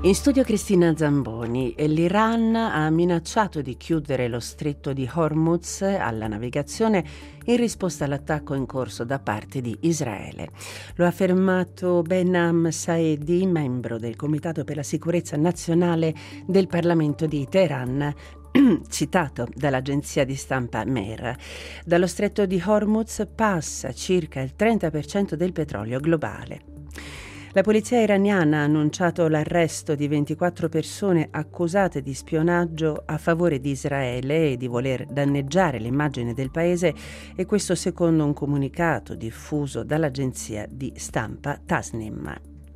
In studio Cristina Zamboni. L'Iran ha minacciato di chiudere lo stretto di Hormuz alla navigazione in risposta all'attacco in corso da parte di Israele. Lo ha affermato Behnam Saedi, membro del Comitato per la Sicurezza Nazionale del Parlamento di Teheran, citato dall'agenzia di stampa Mer. Dallo stretto di Hormuz passa circa il 30% del petrolio globale. La polizia iraniana ha annunciato l'arresto di 24 persone accusate di spionaggio a favore di Israele e di voler danneggiare l'immagine del paese, e questo secondo un comunicato diffuso dall'agenzia di stampa Tasnim.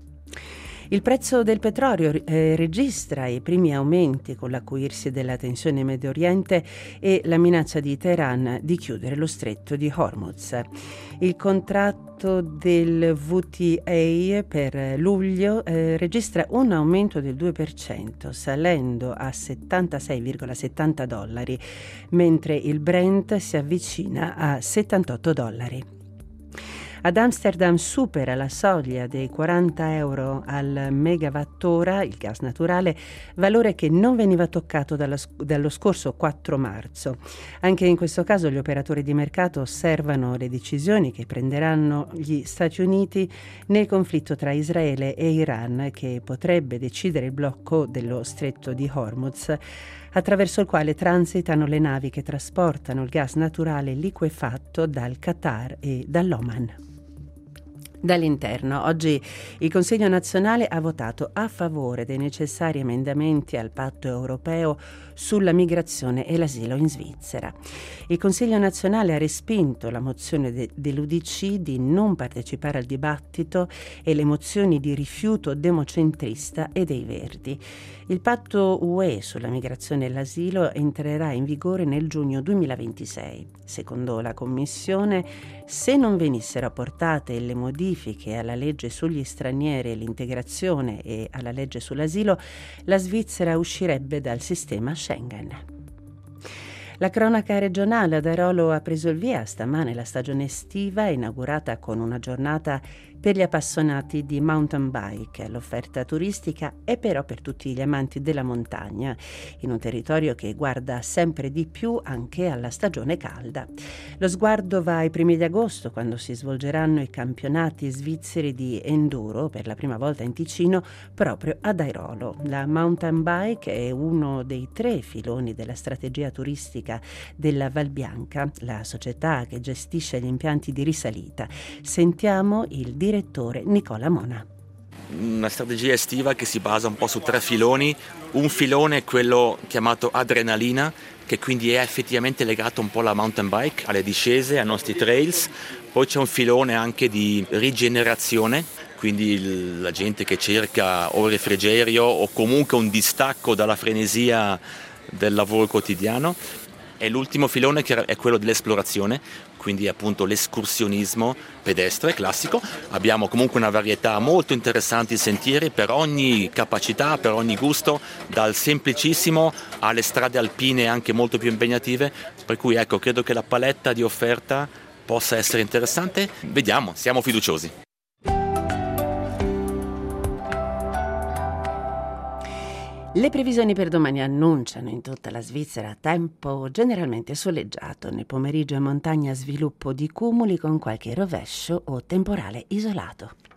Il prezzo del petrolio registra i primi aumenti con l'acuirsi della tensione in Medio Oriente e la minaccia di Teheran di chiudere lo stretto di Hormuz. Il contratto del WTI per luglio registra un aumento del 2%, salendo a $76,70, mentre il Brent si avvicina a $78. Ad Amsterdam supera la soglia dei €40 al megawattora il gas naturale, valore che non veniva toccato dallo scorso 4 marzo. Anche in questo caso gli operatori di mercato osservano le decisioni che prenderanno gli Stati Uniti nel conflitto tra Israele e Iran, che potrebbe decidere il blocco dello stretto di Hormuz, attraverso il quale transitano le navi che trasportano il gas naturale liquefatto dal Qatar e dall'Oman. Dall'interno, oggi il Consiglio nazionale ha votato a favore dei necessari emendamenti al patto europeo sulla migrazione e l'asilo in Svizzera. Il Consiglio nazionale ha respinto la mozione dell'UDC di non partecipare al dibattito e le mozioni di rifiuto democentrista e dei Verdi. Il patto UE sulla migrazione e l'asilo entrerà in vigore nel giugno 2026. Secondo la Commissione, se non venissero apportate le modifiche alla legge sugli stranieri e l'integrazione e alla legge sull'asilo, la Svizzera uscirebbe dal sistema Schengen. La cronaca regionale. Ad Airolo ha preso il via stamane la stagione estiva, inaugurata con una giornata per gli appassionati di mountain bike. L'offerta turistica è però per tutti gli amanti della montagna, in un territorio che guarda sempre di più anche alla stagione calda. Lo sguardo va ai primi di agosto, quando si svolgeranno i campionati svizzeri di enduro per la prima volta in Ticino, proprio ad Airolo. La mountain bike è uno dei 3 filoni della strategia turistica della Val Bianca, la società che gestisce gli impianti di risalita. Sentiamo il direttore Nicola Mona. Una strategia estiva che si basa un po' su 3 filoni. Un filone è quello chiamato adrenalina, che quindi è effettivamente legato un po' alla mountain bike, alle discese, ai nostri trails. Poi c'è un filone anche di rigenerazione, quindi la gente che cerca o il refrigerio o comunque un distacco dalla frenesia del lavoro quotidiano. E l'ultimo filone che è quello dell'esplorazione, quindi appunto l'escursionismo pedestre classico. Abbiamo comunque una varietà molto interessante di sentieri per ogni capacità, per ogni gusto, dal semplicissimo alle strade alpine anche molto più impegnative, per cui ecco, credo che la paletta di offerta possa essere interessante. Vediamo, siamo fiduciosi. Le previsioni per domani annunciano in tutta la Svizzera tempo generalmente soleggiato, nel pomeriggio in montagna sviluppo di cumuli con qualche rovescio o temporale isolato.